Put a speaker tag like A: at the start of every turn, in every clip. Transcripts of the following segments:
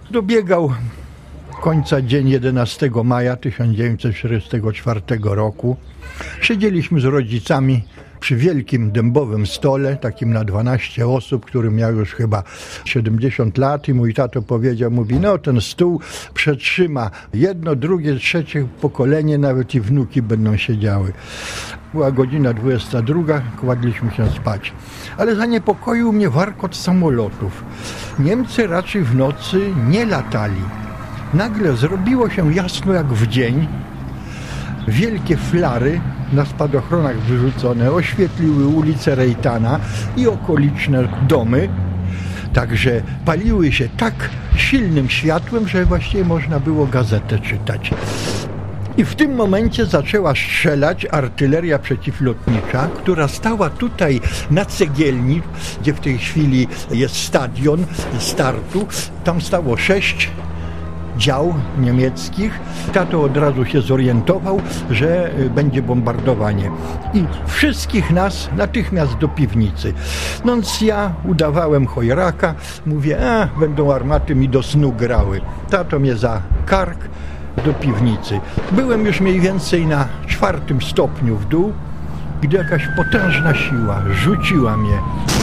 A: Dobiegał końca dzień 11 maja 1944 roku. Siedzieliśmy z rodzicami przy wielkim dębowym stole, takim na 12 osób, który miał już chyba 70 lat i mój tato powiedział, mówi, no ten stół przetrzyma jedno, drugie, trzecie pokolenie, nawet i wnuki będą siedziały. Była godzina 22, kładliśmy się spać. Ale zaniepokoił mnie warkot samolotów. Niemcy raczej w nocy nie latali. Nagle zrobiło się jasno jak w dzień. Wielkie flary na spadochronach wyrzucone oświetliły ulicę Rejtana i okoliczne domy. Także paliły się tak silnym światłem, że właściwie można było gazetę czytać. I w tym momencie zaczęła strzelać artyleria przeciwlotnicza, która stała tutaj na cegielni, gdzie w tej chwili jest stadion startu. Tam stało 6 dział niemieckich. Tato od razu się zorientował, że będzie bombardowanie. I wszystkich nas natychmiast do piwnicy. No więc ja udawałem chojraka, mówię, będą armaty mi do snu grały. Tato mnie za kark do piwnicy. Byłem już mniej więcej na 4. stopniu w dół, gdy jakaś potężna siła rzuciła mnie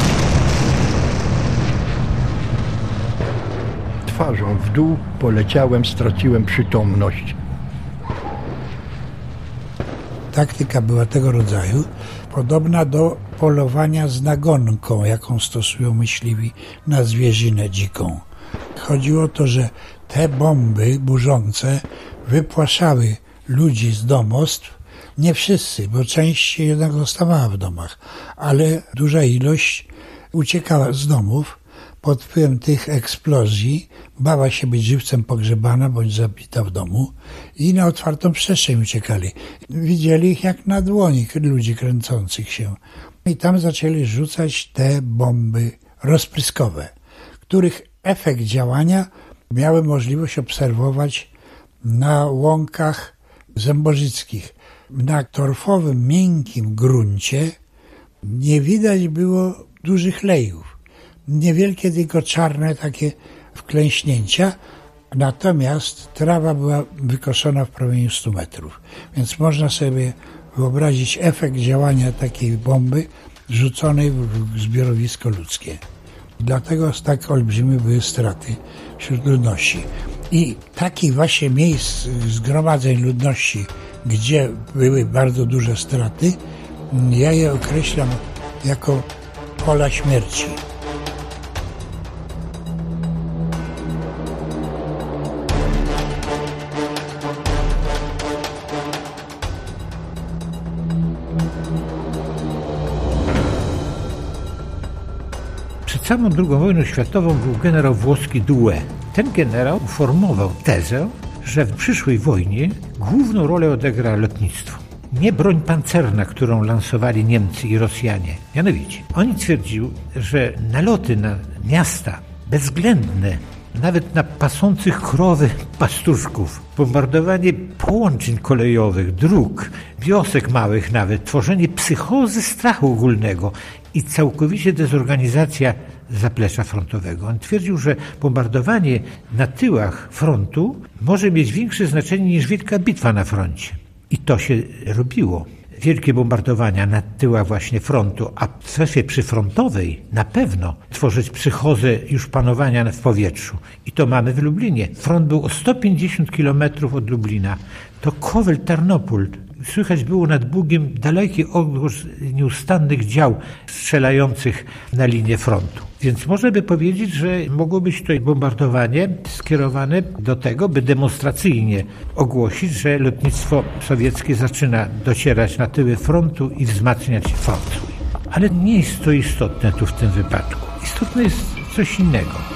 A: twarzą w dół, poleciałem, straciłem przytomność.
B: Taktyka była tego rodzaju, podobna do polowania z nagonką, jaką stosują myśliwi na zwierzynę dziką. Chodziło o to, że te bomby burzące wypłaszały ludzi z domostw, nie wszyscy, bo część jednak zostawała w domach, ale duża ilość uciekała z domów pod wpływem tych eksplozji, bała się być żywcem pogrzebana bądź zabita w domu i na otwartą przestrzeń uciekali. Widzieli ich jak na dłoni ludzi kręcących się. I tam zaczęli rzucać te bomby rozpryskowe, których efekt działania miałem możliwość obserwować na łąkach zębożyckich. Na torfowym, miękkim gruncie nie widać było dużych lejów. Niewielkie, tylko czarne takie wklęśnięcia, natomiast trawa była wykoszona w promieniu 100 metrów. Więc można sobie wyobrazić efekt działania takiej bomby rzuconej w zbiorowisko ludzkie. Dlatego tak olbrzymie były straty wśród ludności. I takich właśnie miejsc zgromadzeń ludności, gdzie były bardzo duże straty, ja je określam jako pola śmierci.
C: Przed samą II wojną światową był generał włoski Due. Ten generał formował tezę, że w przyszłej wojnie główną rolę odegra lotnictwo. Nie broń pancerna, którą lansowali Niemcy i Rosjanie. Mianowicie, on twierdził, że naloty na miasta bezwzględne, nawet na pasących krowy pastuszków, bombardowanie połączeń kolejowych, dróg, wiosek małych nawet, tworzenie psychozy strachu ogólnego i całkowicie dezorganizacja zaplecza frontowego. On twierdził, że bombardowanie na tyłach frontu może mieć większe znaczenie niż wielka bitwa na froncie. I to się robiło. Wielkie bombardowania na tyłach właśnie frontu, a w strefie przyfrontowej na pewno tworzyć psychozę już panowania w powietrzu. I to mamy w Lublinie. Front był o 150 km od Lublina. To Kowel, Tarnopól. Słychać było nad Bugiem daleki odgłos nieustannych dział strzelających na linię frontu. Więc można by powiedzieć, że mogło być to bombardowanie skierowane do tego, by demonstracyjnie ogłosić, że lotnictwo sowieckie zaczyna docierać na tyły frontu i wzmacniać front. Ale nie jest to istotne tu w tym wypadku. Istotne jest coś innego.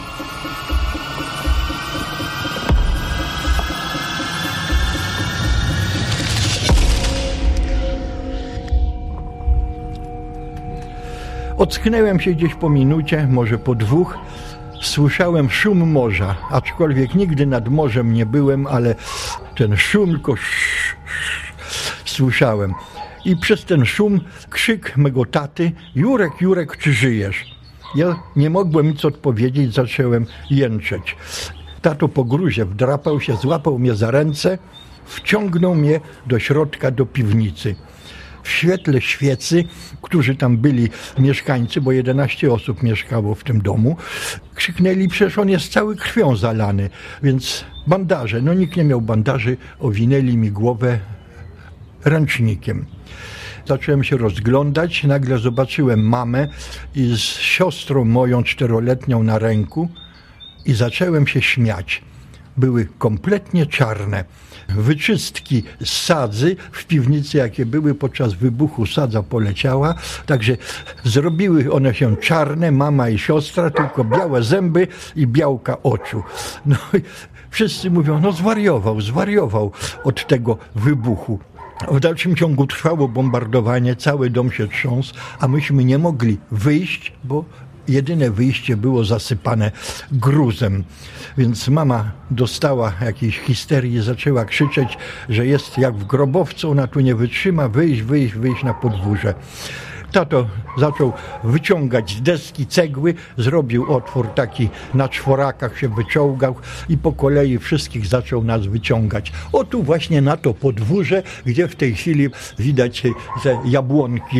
A: Ocknęłem się gdzieś po minucie, może po 2. Słyszałem szum morza, aczkolwiek nigdy nad morzem nie byłem, ale ten szum tylko słyszałem. I przez ten szum krzyk mego taty: Jurek, Jurek, czy żyjesz? Ja nie mogłem nic odpowiedzieć, zacząłem jęczeć. Tato po gruzie wdrapał się, złapał mnie za ręce, wciągnął mnie do środka, do piwnicy. W świetle świecy, którzy tam byli mieszkańcy, bo 11 osób mieszkało w tym domu, krzyknęli, przecież on jest cały krwią zalany, więc bandaże. No nikt nie miał bandaży, owinęli mi głowę ręcznikiem. Zacząłem się rozglądać, nagle zobaczyłem mamę i z siostrą moją 4-letnią na ręku i zacząłem się śmiać. Były kompletnie czarne. Wyczystki z sadzy w piwnicy, jakie były podczas wybuchu, sadza poleciała, także zrobiły one się czarne, mama i siostra, tylko białe zęby i białka oczu. No i wszyscy mówią, no zwariował od tego wybuchu. W dalszym ciągu trwało bombardowanie, cały dom się trząsł, a myśmy nie mogli wyjść, bo jedyne wyjście było zasypane gruzem. Więc mama dostała jakiejś histerii, zaczęła krzyczeć, że jest jak w grobowcu, ona tu nie wytrzyma, wyjść na podwórze. Tato zaczął wyciągać z deski cegły, zrobił otwór taki na czworakach, się wyciągał i po kolei wszystkich zaczął nas wyciągać. O tu właśnie na to podwórze, gdzie w tej chwili widać te jabłonki.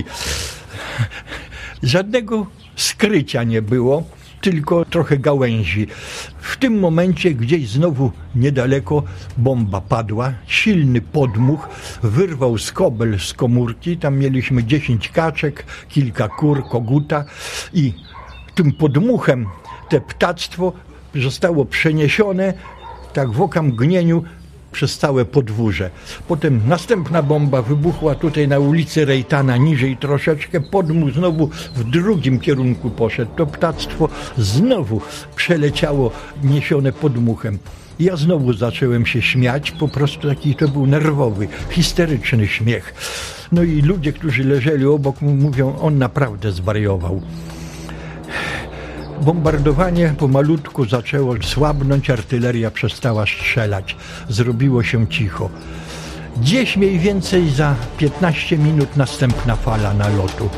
A: Żadnego skrycia nie było, tylko trochę gałęzi. W tym momencie gdzieś znowu niedaleko bomba padła, silny podmuch wyrwał skobel z komórki, tam mieliśmy 10 kaczek, kilka kur, koguta i tym podmuchem te ptactwo zostało przeniesione tak w okamgnieniu przez całe podwórze. Potem następna bomba wybuchła tutaj na ulicy Rejtana, niżej troszeczkę. Podmuch znowu w drugim kierunku poszedł. To ptactwo znowu przeleciało niesione podmuchem. Ja znowu zacząłem się śmiać, po prostu taki to był nerwowy, histeryczny śmiech. No i ludzie, którzy leżeli obok, mówią, on naprawdę zwariował. Bombardowanie pomalutku zaczęło słabnąć, artyleria przestała strzelać. Zrobiło się cicho. Gdzieś mniej więcej za 15 minut następna fala nalotu.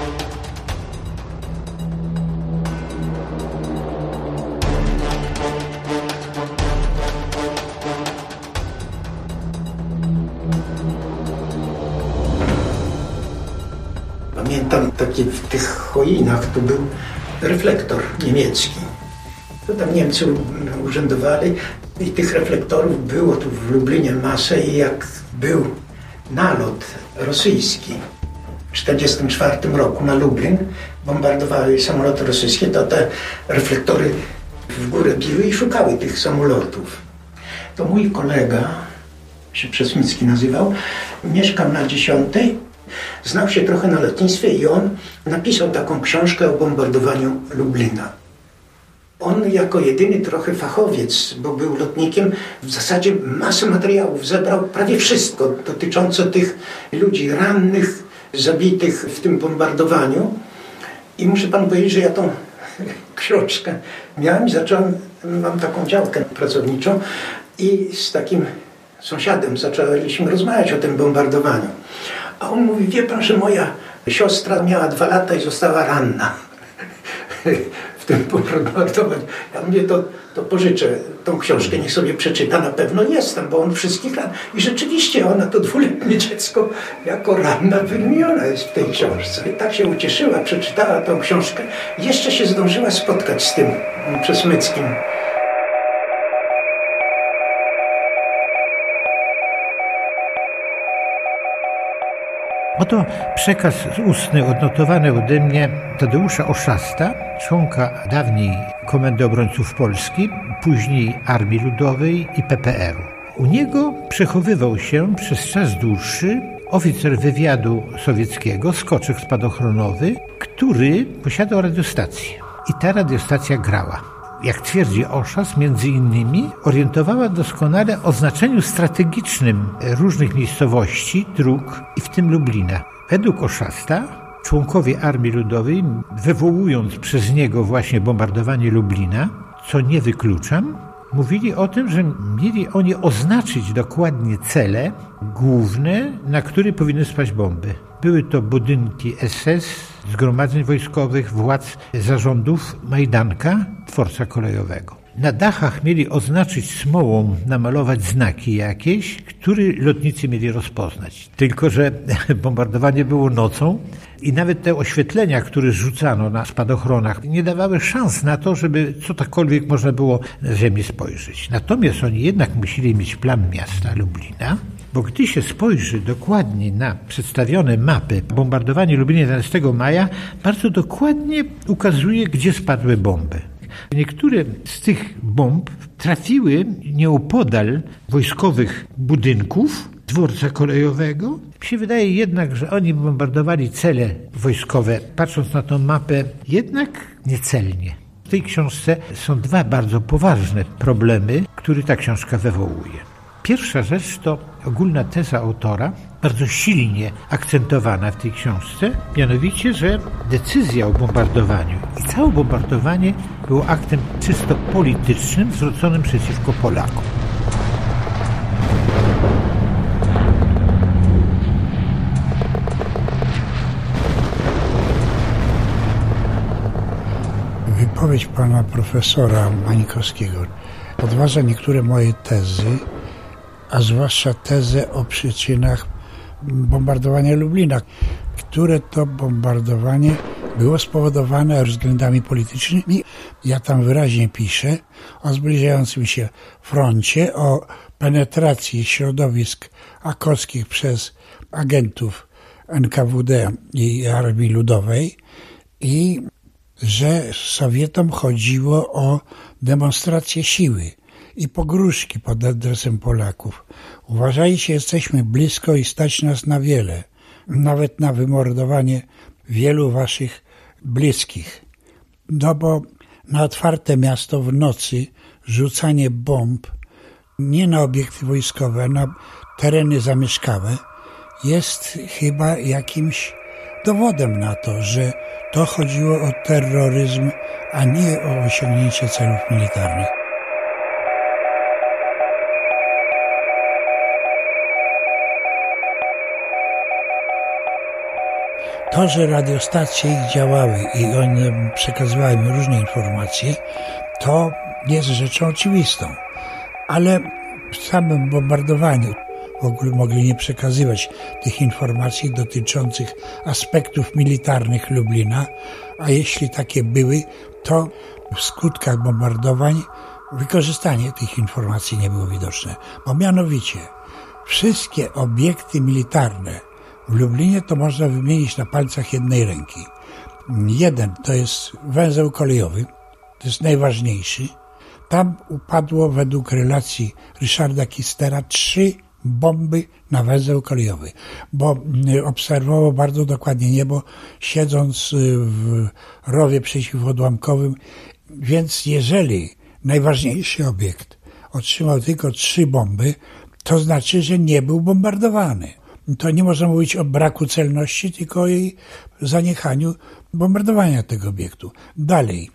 D: Pamiętam taki w tych choinach tu był reflektor niemiecki. To tam Niemcy urzędowali i tych reflektorów było tu w Lublinie masę i jak był nalot rosyjski w 1944 roku na Lublin, bombardowały samoloty rosyjskie, to te reflektory w górę biły i szukały tych samolotów. To mój kolega, się Przesmicki nazywał, mieszkał na 10. Znał się trochę na lotnictwie i on napisał taką książkę o bombardowaniu Lublina. On jako jedyny trochę fachowiec, bo był lotnikiem, w zasadzie masę materiałów zebrał, prawie wszystko dotyczące tych ludzi rannych, zabitych w tym bombardowaniu. I muszę panu powiedzieć, że ja tą książkę miałem i mam taką działkę pracowniczą i z takim sąsiadem zaczęliśmy rozmawiać o tym bombardowaniu. A on mówi, wie pan, że moja siostra miała 2 lata i została ranna w tym bombardowaniu. Ja mówię, to pożyczę tą książkę, niech sobie przeczyta, na pewno jestem, bo on wszystkich ran. I rzeczywiście ona, to 2-letnie dziecko, jako ranna wymieniona jest w tej książce. I tak się ucieszyła, przeczytała tą książkę. Jeszcze się zdążyła spotkać z tym Przesmyckim.
C: Oto przekaz ustny odnotowany ode mnie Tadeusza Oszasta, członka dawniej Komendy Obrońców Polski, później Armii Ludowej i PPR-u. U niego przechowywał się przez czas dłuższy oficer wywiadu sowieckiego, skoczek spadochronowy, który posiadał radiostację. I ta radiostacja grała. Jak twierdzi Oszas, między innymi orientowała doskonale o znaczeniu strategicznym różnych miejscowości, dróg i w tym Lublina. Według Oszasta członkowie Armii Ludowej, wywołując przez niego właśnie bombardowanie Lublina, co nie wykluczam, mówili o tym, że mieli oni oznaczyć dokładnie cele główne, na które powinny spaść bomby. Były to budynki SS, zgromadzeń wojskowych, władz zarządów Majdanka, dworca kolejowego. Na dachach mieli oznaczyć smołą, namalować znaki jakieś, które lotnicy mieli rozpoznać. Tylko że bombardowanie było nocą i nawet te oświetlenia, które rzucano na spadochronach, nie dawały szans na to, żeby cokolwiek można było na ziemi spojrzeć. Natomiast oni jednak musieli mieć plan miasta Lublina, bo gdy się spojrzy dokładnie na przedstawione mapy bombardowania Lublina 11 maja, bardzo dokładnie ukazuje, gdzie spadły bomby. Niektóre z tych bomb trafiły nieopodal wojskowych budynków, dworca kolejowego. Mi się wydaje jednak, że oni bombardowali cele wojskowe, patrząc na tą mapę, jednak niecelnie. W tej książce są dwa bardzo poważne problemy, które ta książka wywołuje. Pierwsza rzecz to ogólna teza autora, bardzo silnie akcentowana w tej książce, mianowicie, że decyzja o bombardowaniu i całe bombardowanie było aktem czysto politycznym, zwróconym przeciwko Polakom.
B: Wypowiedź pana profesora Mańkowskiego podważa niektóre moje tezy, a zwłaszcza tezę o przyczynach bombardowania Lublina, które to bombardowanie było spowodowane względami politycznymi. Ja tam wyraźnie piszę o zbliżającym się froncie, o penetracji środowisk akowskich przez agentów NKWD i Armii Ludowej i że Sowietom chodziło o demonstrację siły i pogróżki pod adresem Polaków. Uważajcie, jesteśmy blisko i stać nas na wiele, nawet na wymordowanie wielu waszych bliskich. No bo na otwarte miasto w nocy rzucanie bomb, nie na obiekty wojskowe, a na tereny zamieszkałe, jest chyba jakimś dowodem na to, że to chodziło o terroryzm, a nie o osiągnięcie celów militarnych. To, że radiostacje ich działały i one przekazywały mi różne informacje, to jest rzeczą oczywistą. Ale w samym bombardowaniu w ogóle mogli nie przekazywać tych informacji dotyczących aspektów militarnych Lublina, a jeśli takie były, to w skutkach bombardowań wykorzystanie tych informacji nie było widoczne. Bo mianowicie wszystkie obiekty militarne w Lublinie to można wymienić na palcach jednej ręki. Jeden to jest węzeł kolejowy, to jest najważniejszy. Tam upadło według relacji Ryszarda Kistera 3 bomby na węzeł kolejowy, bo obserwował bardzo dokładnie niebo, siedząc w rowie przeciwodłamkowym. Więc jeżeli najważniejszy obiekt otrzymał tylko 3 bomby, to znaczy, że nie był bombardowany. To nie można mówić o braku celności, tylko o jej zaniechaniu bombardowania tego obiektu. Dalej,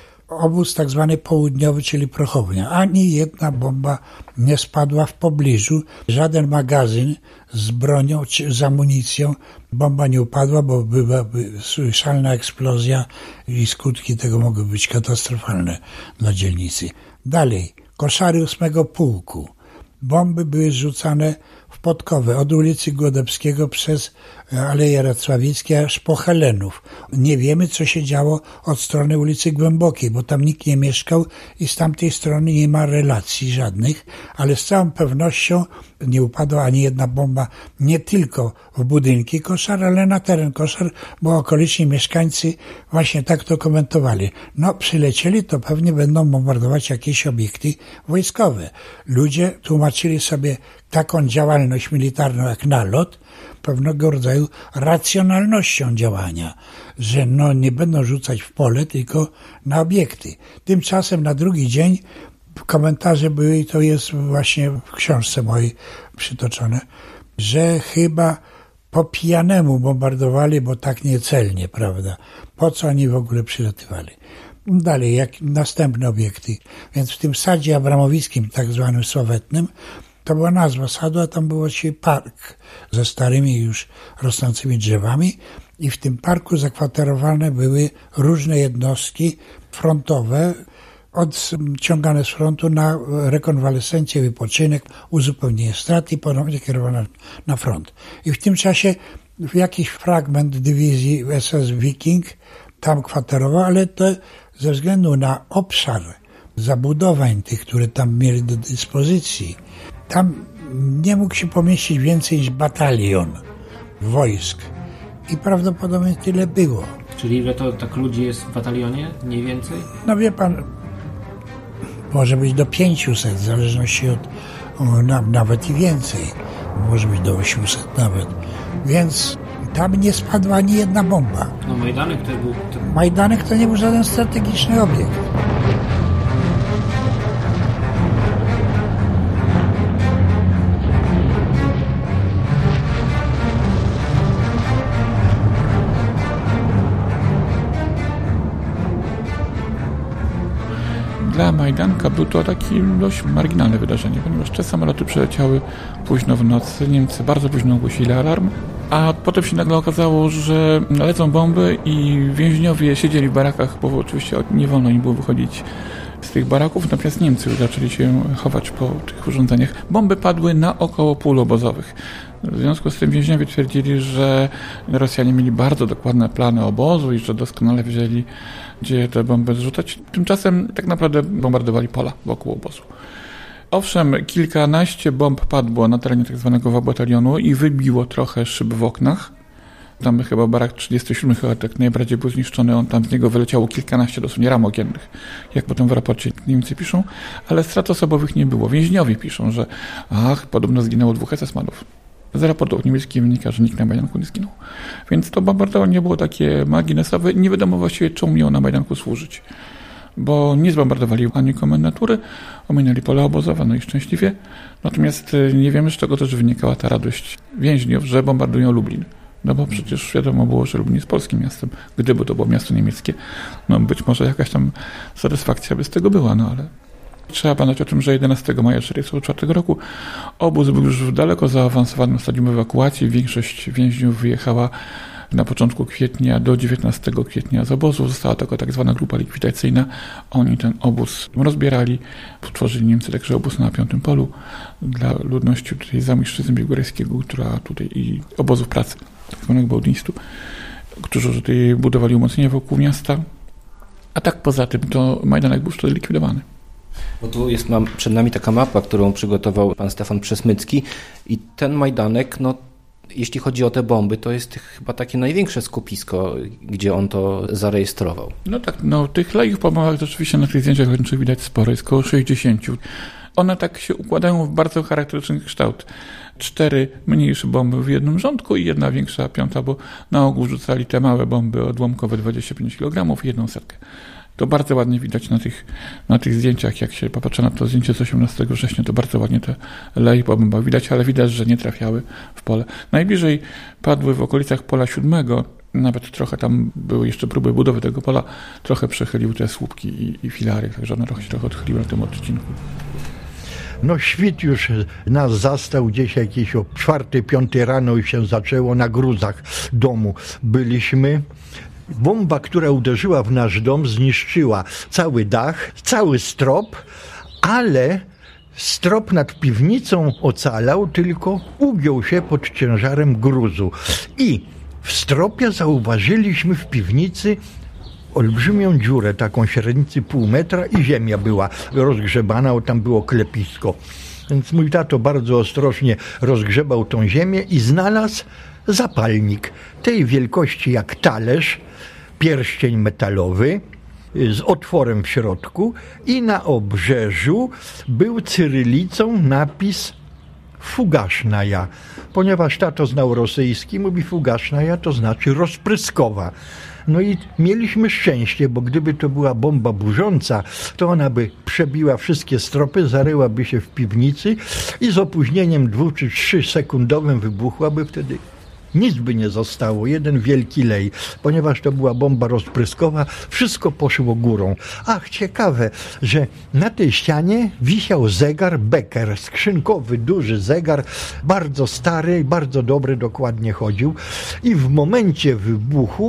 B: obóz tak zwany południowy, czyli Prochownia. Ani jedna bomba nie spadła w pobliżu. Żaden magazyn z bronią czy z amunicją. Bomba nie upadła, bo byłaby słyszalna eksplozja i skutki tego mogły być katastrofalne dla dzielnicy. Dalej, koszary 8 Pułku. Bomby były rzucane w Podkowę, od ulicy Głodebskiego przez Aleje Racławieckie aż po Helenów. Nie wiemy, co się działo od strony ulicy Głębokiej, bo tam nikt nie mieszkał i z tamtej strony nie ma relacji żadnych, ale z całą pewnością nie upadła ani jedna bomba nie tylko w budynki Koszar, ale na teren Koszar, bo okoliczni mieszkańcy właśnie tak to komentowali. No, przylecieli, to pewnie będą bombardować jakieś obiekty wojskowe. Ludzie tłumaczyli sobie taką działalność militarną jak nalot pewnego rodzaju racjonalnością działania, że no nie będą rzucać w pole, tylko na obiekty. Tymczasem na drugi dzień komentarze były, i to jest właśnie w książce mojej przytoczone, że chyba po pijanemu bombardowali, bo tak niecelnie, prawda? Po co oni w ogóle przylatywali? Dalej, jak następne obiekty. Więc w tym sadzie abramowickim, tak zwanym sławetnym, to była nazwa sadu, a tam był właśnie park ze starymi już rosnącymi drzewami i w tym parku zakwaterowane były różne jednostki frontowe, odciągane z frontu na rekonwalescencję, wypoczynek, uzupełnienie strat i ponownie kierowane na front. I w tym czasie jakiś fragment dywizji SS Viking tam kwaterował, ale to ze względu na obszar zabudowań tych, które tam mieli do dyspozycji, tam nie mógł się pomieścić więcej niż batalion wojsk. I prawdopodobnie tyle było.
E: Czyli ile to tak ludzi jest w batalionie? Mniej więcej?
B: No wie pan, może być do 500, w zależności od, nawet i więcej. Może być do 800 nawet. Więc tam nie spadła ani jedna bomba.
E: No Majdanek to był...
B: Majdanek to nie był żaden strategiczny obiekt.
F: Dla Majdanka było to takie dość marginalne wydarzenie, ponieważ te samoloty przyleciały późno w nocy, Niemcy bardzo późno ogłosili alarm, a potem się nagle okazało, że lecą bomby i więźniowie siedzieli w barakach, bo oczywiście nie wolno im było wychodzić z tych baraków, natomiast Niemcy już zaczęli się chować po tych urządzeniach. Bomby padły naokoło pól obozowych. W związku z tym więźniowie twierdzili, że Rosjanie mieli bardzo dokładne plany obozu i że doskonale wiedzieli, gdzie te bomby zrzucać. Tymczasem tak naprawdę bombardowali pola wokół obozu. Owszem, kilkanaście bomb padło na terenie tak zwanego batalionu i wybiło trochę szyb w oknach. Tam chyba barak 37 chyba tak najbardziej był zniszczony, tam z niego wyleciało kilkanaście dosłownie ram okiennych, jak potem w raporcie Niemcy piszą, ale strat osobowych nie było. Więźniowie piszą, że podobno zginęło 2 SS-manów. Z raportów niemieckich wynika, że nikt na Majdanku nie zginął. Więc to bombardowanie było takie marginesowe i nie wiadomo właściwie, czemu miało na Majdanku służyć. Bo nie zbombardowali ani komendatury, ominęli pola obozowe, no i szczęśliwie. Natomiast nie wiemy, z czego też wynikała ta radość więźniów, że bombardują Lublin. No bo przecież wiadomo było, że Lublin jest polskim miastem. Gdyby to było miasto niemieckie, no być może jakaś tam satysfakcja by z tego była, no ale... Trzeba pamiętać o tym, że 11 maja 1944 roku obóz był już w daleko zaawansowanym stadium ewakuacji. Większość więźniów wyjechała na początku kwietnia do 19 kwietnia z obozu. Została tylko tak zwana grupa likwidacyjna. Oni ten obóz rozbierali. Tworzyli Niemcy także obóz na 5. polu dla ludności tutaj Zamojszczyzny Białgórajskiego, która tutaj i obozów pracy, tak zwanego Bałtyństu, którzy tutaj budowali umocnienia wokół miasta. A tak poza tym to Majdanek był wtedy likwidowany.
E: Bo tu mam przed nami taka mapa, którą przygotował pan Stefan Przesmycki i ten Majdanek, no jeśli chodzi o te bomby, to jest chyba takie największe skupisko, gdzie on to zarejestrował.
F: No tak, tych lejów po bombach rzeczywiście na tych zdjęciach widać sporo, jest około 60. One tak się układają w bardzo charakterystyczny kształt. 4 mniejsze bomby w jednym rządku i 1 większa 5, bo na ogół rzucali te małe bomby odłamkowe 25 kg i 1 setkę. To bardzo ładnie widać na tych zdjęciach, jak się popatrzy na to zdjęcie z 18 września, to bardzo ładnie te leje po bombach widać, ale widać, że nie trafiały w pole. Najbliżej padły w okolicach pola 7, nawet trochę tam były jeszcze próby budowy tego pola, trochę przechylił te słupki i filary, także one trochę odchyliły na tym odcinku.
A: No świt już nas zastał gdzieś jakieś o 4-5 rano i się zaczęło na gruzach domu. Byliśmy. Bomba, która uderzyła w nasz dom, zniszczyła cały dach, cały strop, ale strop nad piwnicą ocalał, tylko ugiął się pod ciężarem gruzu. I w stropie zauważyliśmy w piwnicy olbrzymią dziurę, taką średnicy 0,5 metra i ziemia była rozgrzebana, tam było klepisko. Więc mój tato bardzo ostrożnie rozgrzebał tą ziemię i znalazł zapalnik tej wielkości jak talerz, pierścień metalowy z otworem w środku i na obrzeżu był cyrylicą napis Fugasznaja. Ponieważ tato znał rosyjski, mówi Fugasznaja, to znaczy rozpryskowa. No i mieliśmy szczęście, bo gdyby to była bomba burząca, to ona by przebiła wszystkie stropy, zaryłaby się w piwnicy i z opóźnieniem 2 czy 3 sekundowym wybuchłaby, wtedy nic by nie zostało, jeden wielki lej. Ponieważ to była bomba rozpryskowa, wszystko poszło górą. Ach, ciekawe, że na tej ścianie wisiał zegar Becker, skrzynkowy, duży zegar, bardzo stary, bardzo dobry, dokładnie chodził. I w momencie wybuchu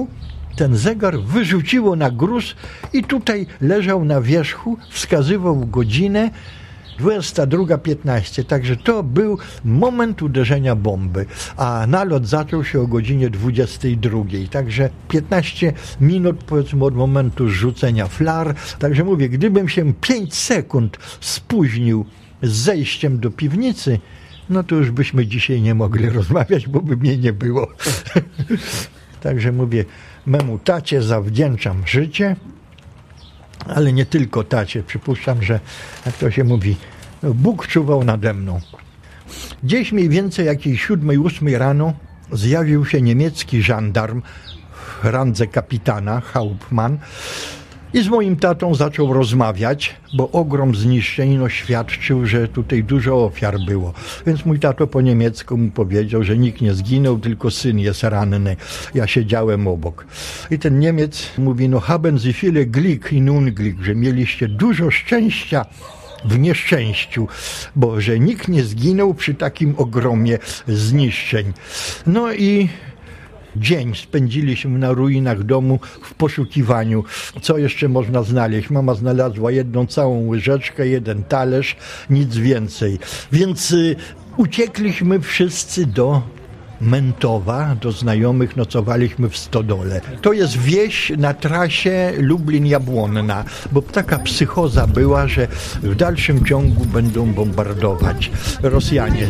A: ten zegar wyrzuciło na gruz i tutaj leżał na wierzchu, wskazywał godzinę 22:15, także to był moment uderzenia bomby, a nalot zaczął się o godzinie 22, także 15 minut powiedzmy od momentu zrzucenia flar, także mówię, gdybym się 5 sekund spóźnił z zejściem do piwnicy, no to już byśmy dzisiaj nie mogli rozmawiać, bo by mnie nie było. Także mówię, memu tacie zawdzięczam życie, ale nie tylko tacie. Przypuszczam, że jak to się mówi, Bóg czuwał nade mną. Gdzieś mniej więcej jakiejś 7-8 rano zjawił się niemiecki żandarm w randze kapitana, Hauptmann, i z moim tatą zaczął rozmawiać, bo ogrom zniszczeń świadczył, że tutaj dużo ofiar było. Więc mój tato po niemiecku mu powiedział, że nikt nie zginął, tylko syn jest ranny. Ja siedziałem obok. I ten Niemiec mówi, no haben Sie viele Glück in Unglück, że mieliście dużo szczęścia w nieszczęściu, bo że nikt nie zginął przy takim ogromie zniszczeń. No i dzień spędziliśmy na ruinach domu w poszukiwaniu, co jeszcze można znaleźć. Mama znalazła jedną całą łyżeczkę, jeden talerz, nic więcej. Więc uciekliśmy wszyscy do Mentowa, do znajomych, nocowaliśmy w stodole. To jest wieś na trasie Lublin-Jabłonna, bo taka psychoza była, że w dalszym ciągu będą bombardować Rosjanie.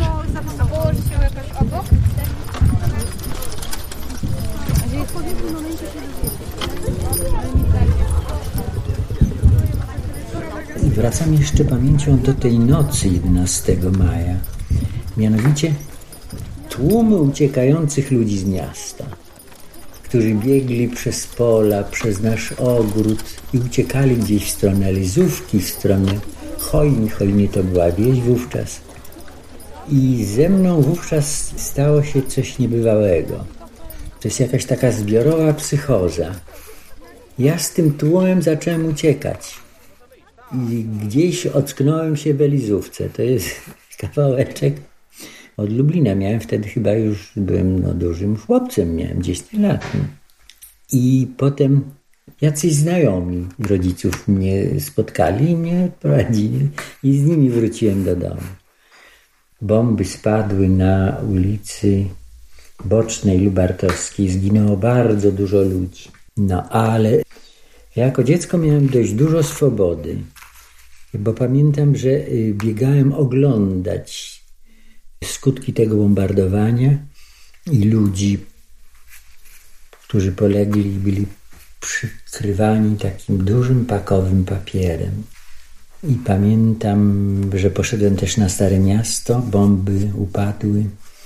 G: Wracam jeszcze pamięcią do tej nocy 11 maja. Mianowicie tłumy uciekających ludzi z miasta, którzy biegli przez pola, przez nasz ogród i uciekali gdzieś w stronę Elizówki, w stronę Chojni. Chojnie to była wieś wówczas. I ze mną wówczas stało się coś niebywałego. To jest jakaś taka zbiorowa psychoza. Ja z tym tłumem zacząłem uciekać. I gdzieś ocknąłem się w Elizówce. To jest kawałeczek od Lublina. Miałem wtedy chyba już, byłem dużym chłopcem, miałem 10 lat. I potem jacyś znajomi rodziców mnie spotkali i mnie odprowadzili. I z nimi wróciłem do domu. Bomby spadły na ulicy Bocznej Lubartowskiej. Zginęło bardzo dużo ludzi. No ale ja jako dziecko miałem dość dużo swobody. Bo pamiętam, że biegałem oglądać skutki tego bombardowania i ludzi, którzy polegli, byli przykrywani takim dużym pakowym papierem. I pamiętam, że poszedłem też na Stare Miasto, bomby upadły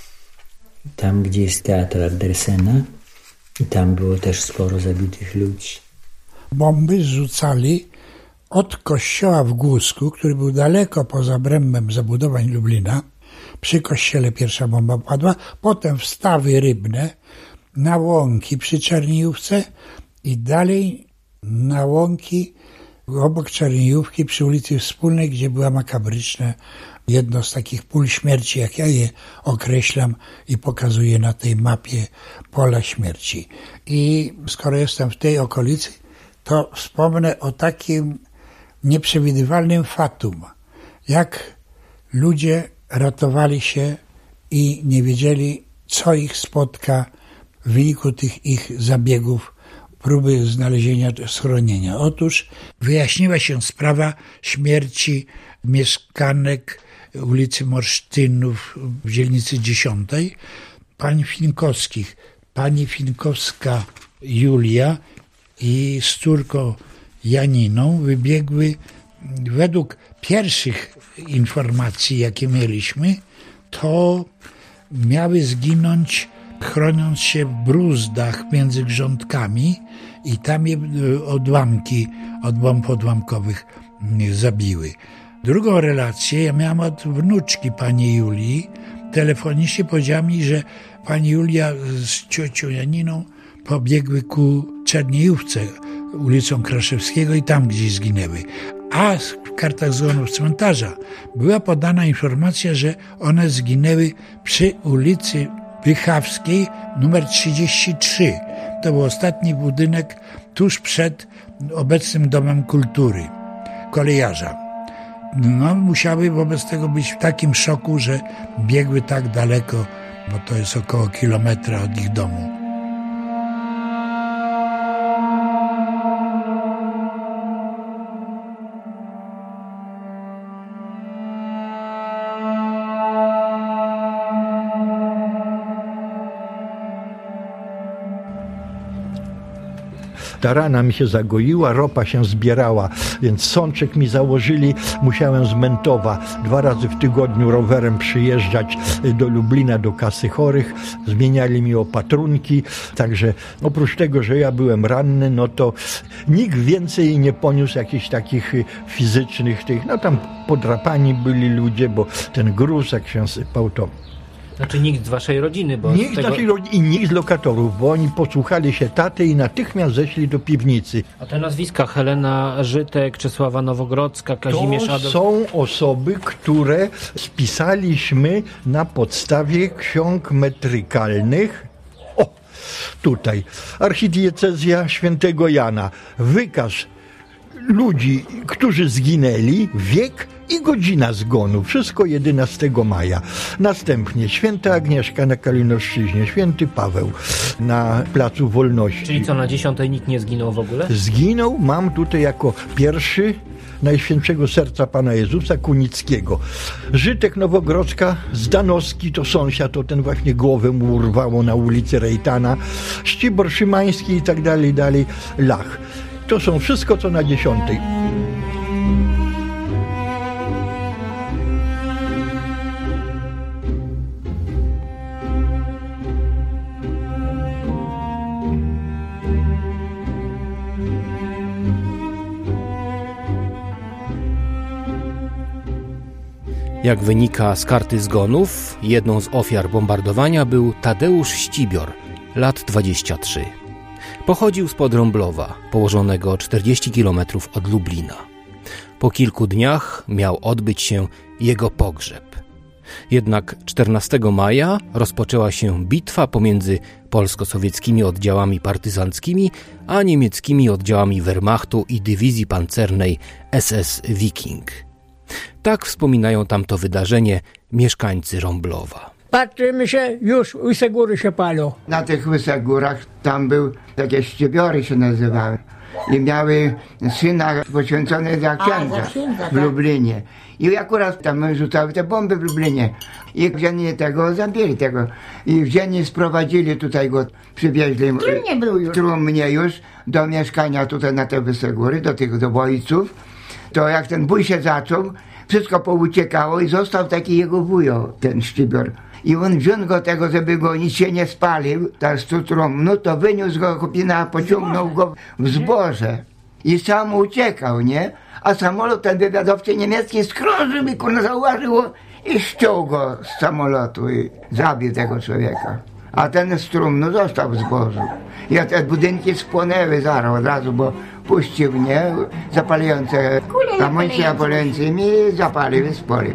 G: tam, gdzie jest teatr Andersena i tam było też sporo zabitych ludzi.
B: Bomby zrzucali od kościoła w Głusku, który był daleko poza obrębem zabudowań Lublina. Przy kościele pierwsza bomba padła, potem w Stawy Rybne, na łąki przy Czerniejówce i dalej na łąki obok Czerniejówki przy ulicy Wspólnej, gdzie była makabryczna jedno z takich pól śmierci, jak ja je określam i pokazuję na tej mapie pola śmierci. I skoro jestem w tej okolicy, to wspomnę o takim nieprzewidywalnym fatum, jak ludzie ratowali się i nie wiedzieli, co ich spotka w wyniku tych ich zabiegów, próby znalezienia schronienia. Otóż wyjaśniła się sprawa śmierci mieszkanek ulicy Morsztynów w dzielnicy 10, pań Finkowskich. Pani Finkowska Julia i z córką Janiną wybiegły, według pierwszych informacji, jakie mieliśmy, to miały zginąć chroniąc się w bruzdach między grządkami i tam je odłamki od bomb odłamkowych zabiły. Drugą relację ja miałam od wnuczki pani Julii. Telefonicznie powiedziała mi, że pani Julia z ciocią Janiną pobiegły ku Czerniejówce, ulicą Kraszewskiego i tam gdzieś zginęły. A w kartach zgonów cmentarza była podana informacja, że one zginęły przy ulicy Bychawskiej numer 33. To był ostatni budynek tuż przed obecnym Domem Kultury kolejarza. No, musiały wobec tego być w takim szoku, że biegły tak daleko, bo to jest około kilometra od ich domu.
A: Ta rana mi się zagoiła, ropa się zbierała, więc sączek mi założyli. Musiałem z Mentowa 2 razy w tygodniu rowerem przyjeżdżać do Lublina, do kasy chorych. Zmieniali mi opatrunki, także oprócz tego, że ja byłem ranny, no to nikt więcej nie poniósł jakichś takich fizycznych tych, no tam podrapani byli ludzie, bo ten gruz jak się sypał, to...
E: Znaczy nikt z waszej rodziny, bo
A: nikt z naszej rodziny i nikt z lokatorów, bo oni posłuchali się taty i natychmiast zeszli do piwnicy.
E: A te nazwiska Helena Żytek, Czesława Nowogrodzka, Kazimierz Adolf...
A: To są osoby, które spisaliśmy na podstawie ksiąg metrykalnych. O, tutaj archidiecezja Świętego Jana, wykaz ludzi, którzy zginęli, wiek i godzina zgonu. Wszystko 11 maja. Następnie Święta Agnieszka na Kalinoszczyźnie, Święty Paweł na Placu Wolności.
E: Czyli co, na 10 nikt nie zginął w ogóle?
A: Zginął, mam tutaj jako pierwszy Najświętszego Serca Pana Jezusa Kunickiego. Żytek Nowogrodzka, Zdanowski, to sąsiad, to ten właśnie głowę mu urwało na ulicy Rejtana, Ścibor Szymański i tak dalej, Lach. To są wszystko, co na 10.
E: Jak wynika z karty zgonów, jedną z ofiar bombardowania był Tadeusz Ścibior, lat 23. Pochodził spod Rąblowa, położonego 40 km od Lublina. Po kilku dniach miał odbyć się jego pogrzeb. Jednak 14 maja rozpoczęła się bitwa pomiędzy polsko-sowieckimi oddziałami partyzanckimi a niemieckimi oddziałami Wehrmachtu i dywizji pancernej SS Wiking. Tak wspominają tamto wydarzenie mieszkańcy Rąblowa.
H: Patrzymy się, już łyse góry się palą.
I: Na tych łysych górach tam był, takie Ściebiory się nazywały. I miały syna poświęcony za księdza w Lublinie. I akurat tam rzucały te bomby w Lublinie. I wzięli tego, zabili tego. I wzięli, sprowadzili tutaj go, przywieźli w trumnie już do mieszkania tutaj na te wysokie góry, do tych obojców. To jak ten bój się zaczął, wszystko pouciekało i został taki jego wujo, ten Ścibior. I on wziął go tego, żeby go nic się nie spalił, tak z trumnu, to wyniósł go Chopina, pociągnął go w zboże. I sam uciekał, nie? A samolot ten wywiadowczy niemiecki skrążył i kurna zauważyło i ściął go z samolotu i zabił tego człowieka. A ten z trumnu został w zbożu. I te budynki spłonęły zaraz od razu, bo puścił mnie zapalające amunicję zapalającymi i zapalił z poli.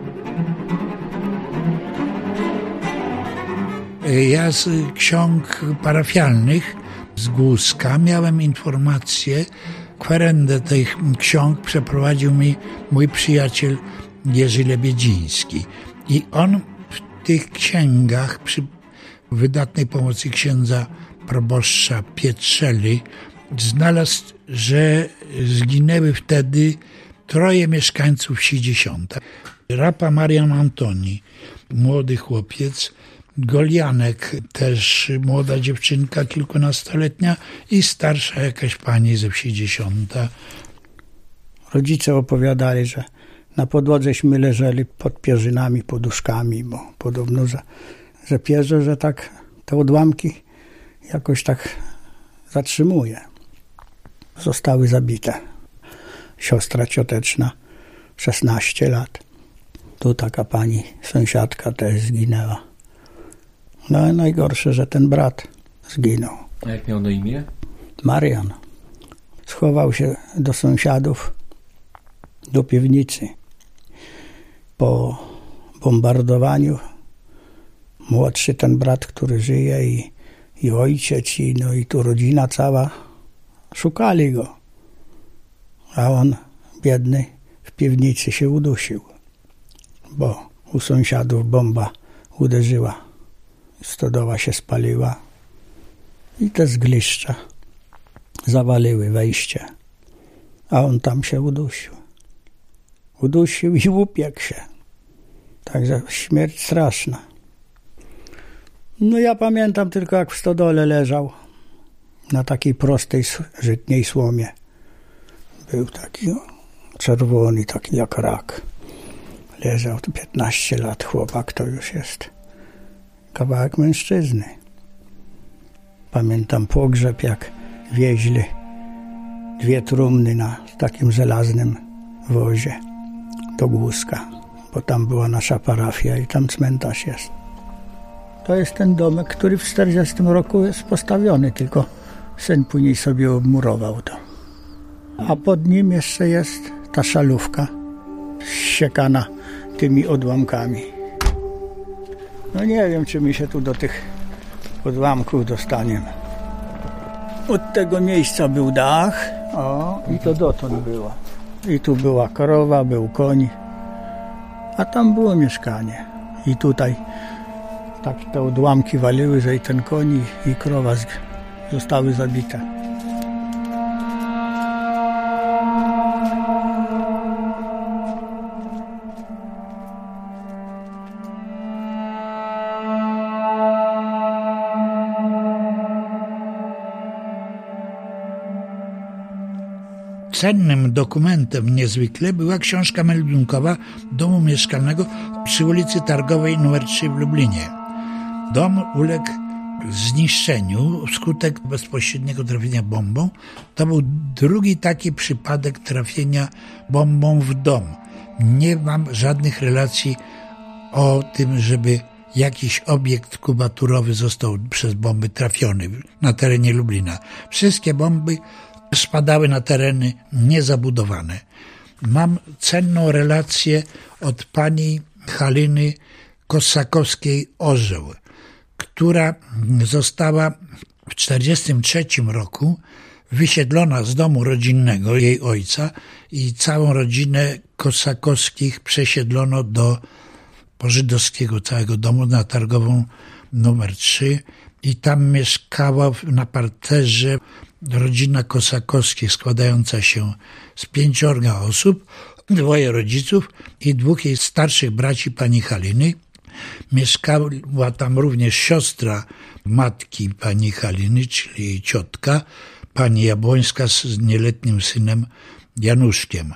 B: Ja z ksiąg parafialnych z Głuska miałem informację, kwerendę tych ksiąg przeprowadził mi mój przyjaciel Jerzy Lebiedziński. I on w tych księgach przy wydatnej pomocy księdza proboszcza Pietrzeli znalazł, że zginęły wtedy 3 mieszkańców wsi 10. Rapa Marian Antoni, młody chłopiec, Golianek, też młoda dziewczynka, kilkunastoletnia i starsza jakaś pani ze wsi 10.
H: Rodzice opowiadali, że na podłodześmy leżeli pod pierzynami, poduszkami, bo podobno, że pierze, że tak te odłamki jakoś tak zatrzymuje. Zostały zabite. Siostra cioteczna, 16 lat. Tu taka pani sąsiadka też zginęła. No najgorsze, że ten brat zginął.
E: A jak miał na imię?
H: Marian. Schował się do sąsiadów, do piwnicy. Po bombardowaniu młodszy ten brat, który żyje i ojciec, i tu rodzina cała. Szukali go. A on, biedny, w piwnicy się udusił, bo u sąsiadów bomba uderzyła. Stodoła się spaliła i te zgliszcza zawaliły wejście. A on tam się udusił. Udusił i upiekł się. Także śmierć straszna. No ja pamiętam tylko, jak w stodole leżał na takiej prostej, żytniej słomie. Był taki czerwony, taki jak rak. Leżał tu 15 lat, chłopak to już jest kawałek mężczyzny. Pamiętam pogrzeb, jak wieźli 2 trumny na takim żelaznym wozie do Głuska, bo tam była nasza parafia i tam cmentarz jest. To jest ten domek, który w 40 roku jest postawiony, tylko syn później sobie obmurował to. A pod nim jeszcze jest ta szalówka zsiekana tymi odłamkami. No nie wiem, czy my się tu do tych odłamków dostaniemy. Od tego miejsca był dach, i to dotąd było. I tu była krowa, był koń, a tam było mieszkanie. I tutaj tak te odłamki waliły, że i ten koń i krowa zostały zabite.
J: Cennym dokumentem niezwykle była książka meldunkowa domu mieszkalnego przy ulicy Targowej nr 3 w Lublinie. Dom uległ zniszczeniu wskutek bezpośredniego trafienia bombą. To był drugi taki przypadek trafienia bombą w dom. Nie mam żadnych relacji o tym, żeby jakiś obiekt kubaturowy został przez bomby trafiony na terenie Lublina. Wszystkie bomby spadały na tereny niezabudowane. Mam cenną relację od pani Haliny Kosakowskiej-Orzeł, która została w 1943 roku wysiedlona z domu rodzinnego jej ojca i całą rodzinę Kosakowskich przesiedlono do pożydowskiego całego domu na Targową nr 3 i tam mieszkała na parterze rodzina Kosakowskich składająca się z 5 osób, 2 rodziców i 2 jej starszych braci pani Haliny. Mieszkała tam również siostra matki pani Haliny, czyli jej ciotka, pani Jabłońska z nieletnim synem Januszkiem.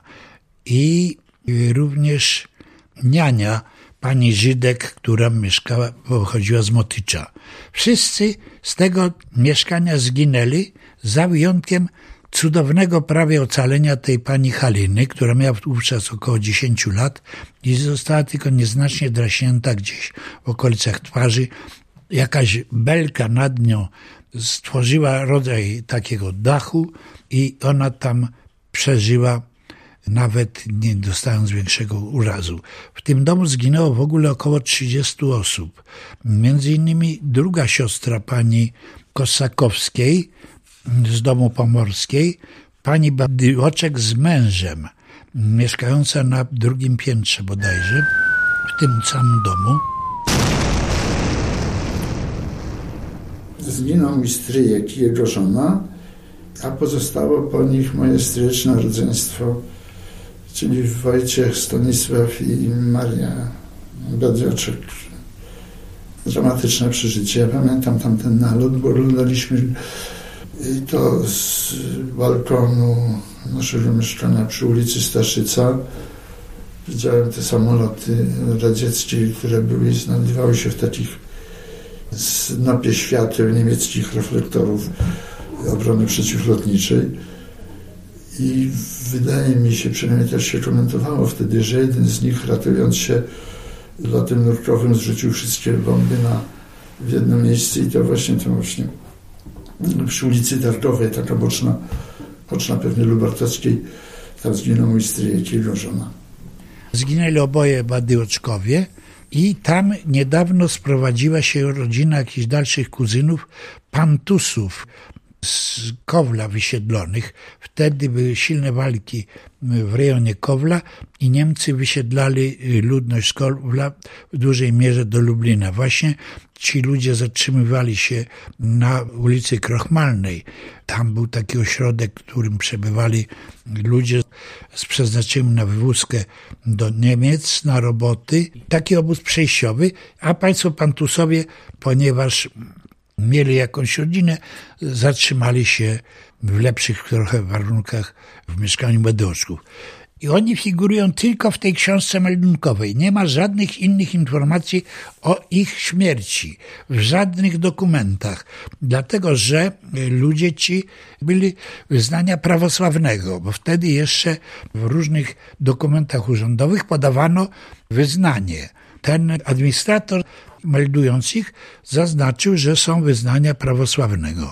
J: I również niania pani Żydek, która pochodziła z Motycza. Wszyscy z tego mieszkania zginęli, za wyjątkiem cudownego prawie ocalenia tej pani Haliny, która miała wówczas około 10 lat i została tylko nieznacznie draśnięta gdzieś w okolicach twarzy. Jakaś belka nad nią stworzyła rodzaj takiego dachu i ona tam przeżyła, nawet nie dostając większego urazu. W tym domu zginęło w ogóle około 30 osób. Między innymi druga siostra pani Kosakowskiej z domu Pomorskiej, pani Badyłoczek z mężem, mieszkająca na 2. piętrze bodajże, w tym samym domu.
K: Zginął mi stryjek i jego żona, a pozostało po nich moje stryczne rodzeństwo, czyli Wojciech, Stanisław i Maria Badyłoczek. Dramatyczne przeżycie. Ja pamiętam tamten nalot, bo oglądaliśmy i to z balkonu naszego mieszkania przy ulicy Staszyca. Widziałem te samoloty radzieckie, które były i znajdowały się w takich snopie świateł niemieckich reflektorów obrony przeciwlotniczej. I wydaje mi się, przynajmniej też się komentowało wtedy, że jeden z nich, ratując się lotem nurkowym, zrzucił wszystkie bomby w jedno miejsce i to właśnie przy ulicy Targowej, taka boczna pewnie Lubartowskiej, tam zginął mój stryjek i jego żona.
J: Zginęli oboje Badyłoczkowie I tam niedawno sprowadziła się rodzina jakichś dalszych kuzynów, Pantusów z Kowla wysiedlonych. Wtedy były silne walki w rejonie Kowla i Niemcy wysiedlali ludność z Kowla w dużej mierze do Lublina. Właśnie ci ludzie zatrzymywali się na ulicy Krochmalnej. Tam był taki ośrodek, w którym przebywali ludzie z przeznaczeniem na wywózkę do Niemiec, na roboty. Taki obóz przejściowy, a państwo Pantusowie, ponieważ mieli jakąś rodzinę, zatrzymali się w lepszych trochę warunkach w mieszkaniu Medoszków. I oni figurują tylko w tej książce meldunkowej. Nie ma żadnych innych informacji o ich śmierci, w żadnych dokumentach. Dlatego, że ludzie ci byli wyznania prawosławnego, bo wtedy jeszcze w różnych dokumentach urzędowych podawano wyznanie. Ten administrator meldując ich zaznaczył, że są wyznania prawosławnego.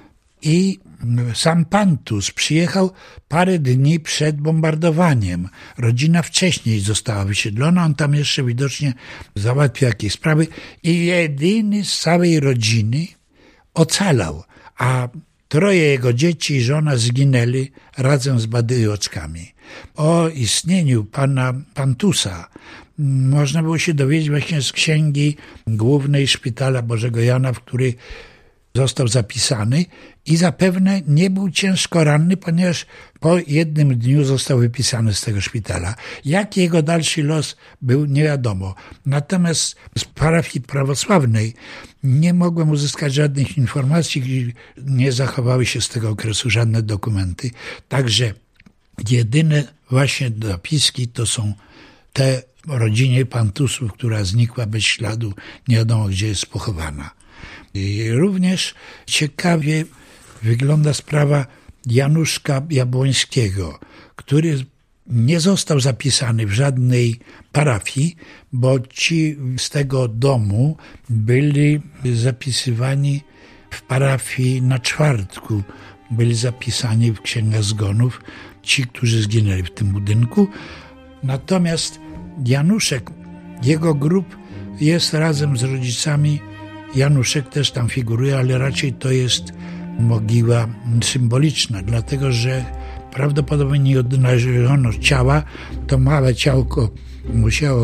J: I sam Pantus przyjechał parę dni przed bombardowaniem. Rodzina wcześniej została wysiedlona, on tam jeszcze widocznie załatwił jakieś sprawy i jedyny z całej rodziny ocalał, a 3 jego dzieci i żona zginęli razem z Badyjockami. O istnieniu pana Pantusa można było się dowiedzieć właśnie z księgi głównej Szpitala Bożego Jana, w której został zapisany i zapewne nie był ciężko ranny, ponieważ po 1 dniu został wypisany z tego szpitala. Jaki jego dalszy los był, nie wiadomo. Natomiast z parafii prawosławnej nie mogłem uzyskać żadnych informacji, nie zachowały się z tego okresu żadne dokumenty. Także jedyne właśnie dopiski to są te o rodzinie Pantusów, która znikła bez śladu, nie wiadomo gdzie jest pochowana. I również ciekawie wygląda sprawa Januszka Jabłońskiego, który nie został zapisany w żadnej parafii, bo ci z tego domu byli zapisywani w parafii na Czwartku, byli zapisani w księgach zgonów, ci, którzy zginęli w tym budynku. Natomiast Januszek, jego grób jest razem z rodzicami. Januszek też tam figuruje, ale raczej to jest mogiła symboliczna, dlatego że prawdopodobnie nie odnaleziono ciała. To małe ciałko musiało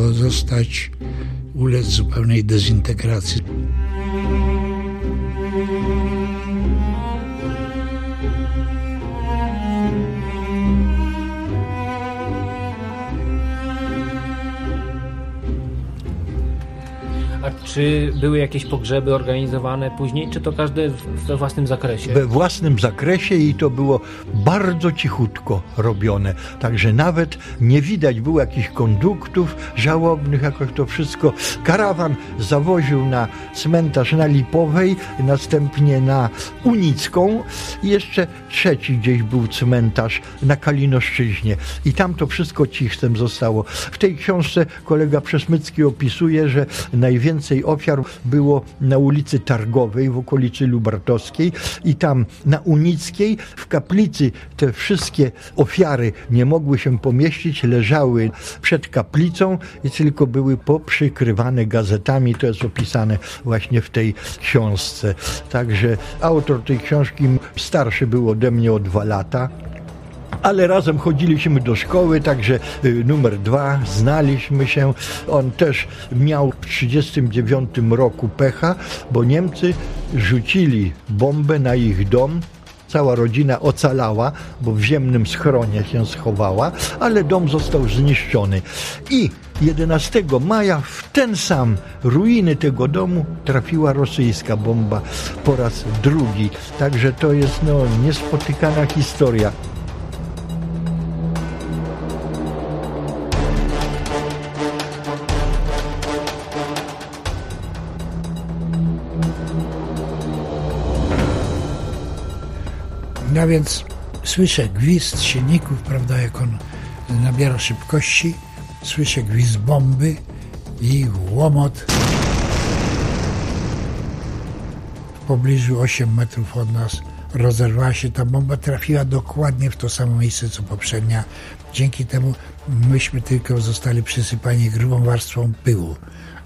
J: ulec zupełnej dezintegracji.
E: A czy były jakieś pogrzeby organizowane później, czy to każdy we własnym zakresie?
A: We własnym zakresie i to było bardzo cichutko robione. Także nawet nie widać było jakichś konduktów żałobnych, jakoś to wszystko. Karawan zawoził na cmentarz na Lipowej, następnie na Unicką i jeszcze 3 gdzieś był cmentarz na Kalinoszczyźnie. I tam to wszystko cichcem zostało. W tej książce kolega Przesmycki opisuje, że najwięcej ofiar było na ulicy Targowej w okolicy Lubartowskiej i tam na Unickiej w kaplicy te wszystkie ofiary nie mogły się pomieścić, leżały przed kaplicą i tylko były poprzykrywane gazetami. To jest opisane właśnie w tej książce. Także autor tej książki starszy był ode mnie o 2 lata. Ale razem chodziliśmy do szkoły, także numer 2, znaliśmy się. On też miał w 1939 roku pecha, bo Niemcy rzucili bombę na ich dom. Cała rodzina ocalała, bo w ziemnym schronie się schowała, ale dom został zniszczony. I 11 maja w ten sam ruiny tego domu trafiła rosyjska bomba po raz drugi. Także to jest niespotykana historia.
J: Ja więc słyszę gwizd silników, prawda, jak on nabiera szybkości, słyszę gwizd bomby i łomot. W pobliżu 8 metrów od nas
B: rozerwała się ta bomba, trafiła dokładnie w to samo miejsce, co poprzednia. Dzięki temu myśmy tylko zostali przysypani grubą warstwą pyłu.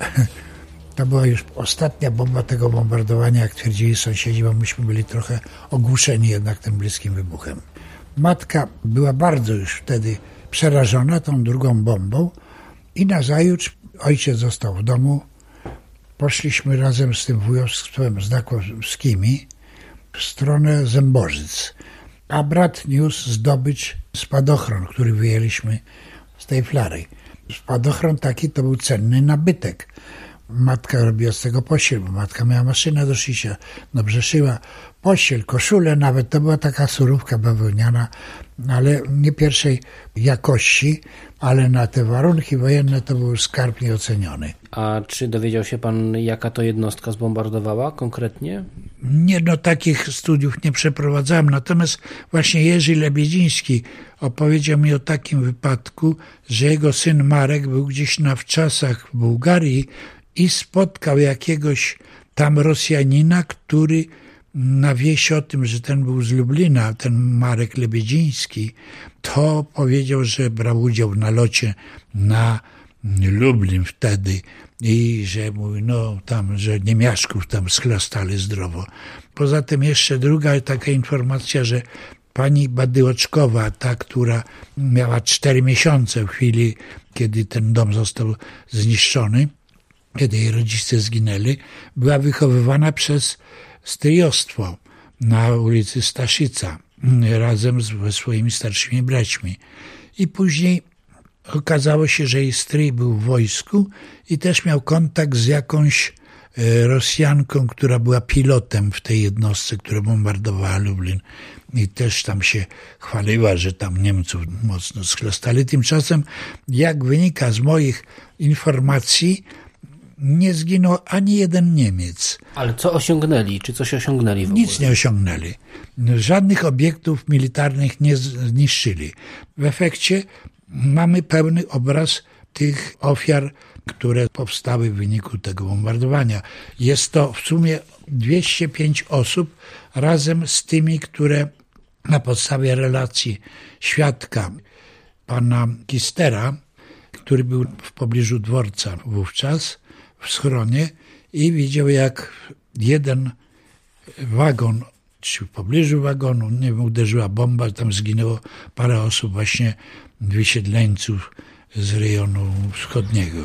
B: To była już ostatnia bomba tego bombardowania, jak twierdzili sąsiedzi, bo myśmy byli trochę ogłuszeni jednak tym bliskim wybuchem. Matka była bardzo już wtedy przerażona tą drugą bombą i nazajutrz ojciec został w domu. Poszliśmy razem z tym wujostwem Znakowskimi w stronę Zębożyc, a brat niósł zdobyć spadochron, który wyjęliśmy z tej flary. Spadochron taki to był cenny nabytek. Matka robiła z tego pościel, bo matka miała maszynę do szycia, dobrze szyła. Pościel, koszulę nawet, to była taka surówka bawełniana, ale nie pierwszej jakości, ale na te warunki wojenne to był skarb nieoceniony.
E: A czy dowiedział się pan, jaka to jednostka zbombardowała konkretnie?
B: Nie, no takich studiów nie przeprowadzałem, natomiast właśnie Jerzy Lebiedziński opowiedział mi o takim wypadku, że jego syn Marek był gdzieś na wczasach w Bułgarii i spotkał jakiegoś tam Rosjanina, który na wieść o tym, że ten był z Lublina, ten Marek Lebiedziński, to powiedział, że brał udział w nalocie na Lublin wtedy i że mówi, no tam, że niemiaszków tam schlastali zdrowo. Poza tym jeszcze druga taka informacja, że pani Badyłoczkowa, ta, która miała 4 miesiące w chwili, kiedy ten dom został zniszczony, kiedy jej rodzice zginęli, była wychowywana przez stryjostwo na ulicy Staszica razem ze swoimi starszymi braćmi. I później okazało się, że jej stryj był w wojsku i też miał kontakt z jakąś Rosjanką, która była pilotem w tej jednostce, która bombardowała Lublin. I też tam się chwaliła, że tam Niemców mocno schlastali. Tymczasem, jak wynika z moich informacji, nie zginął ani jeden Niemiec.
E: Ale co osiągnęli? Czy coś osiągnęli w ogóle?
B: Nic nie osiągnęli. Żadnych obiektów militarnych nie zniszczyli. W efekcie mamy pełny obraz tych ofiar, które powstały w wyniku tego bombardowania. Jest to w sumie 205 osób razem z tymi, które na podstawie relacji świadka pana Kistera, który był w pobliżu dworca wówczas, w schronie i widział, jak jeden wagon, czy w pobliżu wagonu, nie wiem, uderzyła bomba, tam zginęło parę osób, właśnie wysiedleńców z rejonu wschodniego.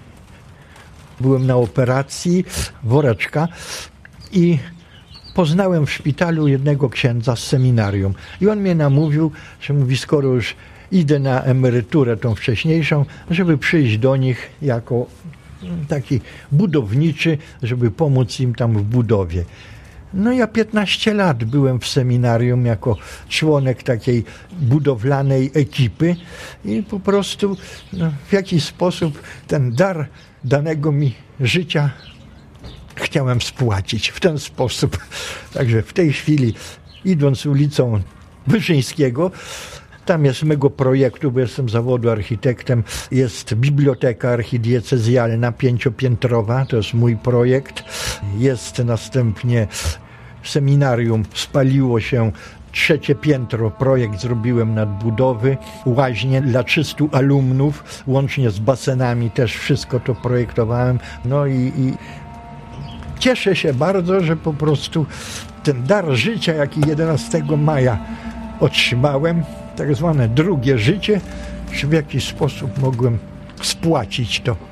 A: Byłem na operacji Woreczka i poznałem w szpitalu jednego księdza z seminarium. I on mnie namówił, że mówi, skoro już idę na emeryturę tą wcześniejszą, żeby przyjść do nich jako taki budowniczy, żeby pomóc im tam w budowie. No ja 15 lat byłem w seminarium jako członek takiej budowlanej ekipy i po prostu w jakiś sposób ten dar danego mi życia chciałem spłacić w ten sposób. Także w tej chwili, idąc ulicą Wyszyńskiego, tam jest mego projektu, bo jestem z zawodu architektem, jest biblioteka archidiecezjalna 5-piętrowa, to jest mój projekt. Jest następnie seminarium, spaliło się 3. piętro, projekt zrobiłem nadbudowy, łaźnie dla 300 alumnów, łącznie z basenami też wszystko to projektowałem. No i cieszę się bardzo, że po prostu ten dar życia, jaki 11 maja otrzymałem, tak zwane drugie życie, że w jakiś sposób mogłem spłacić to.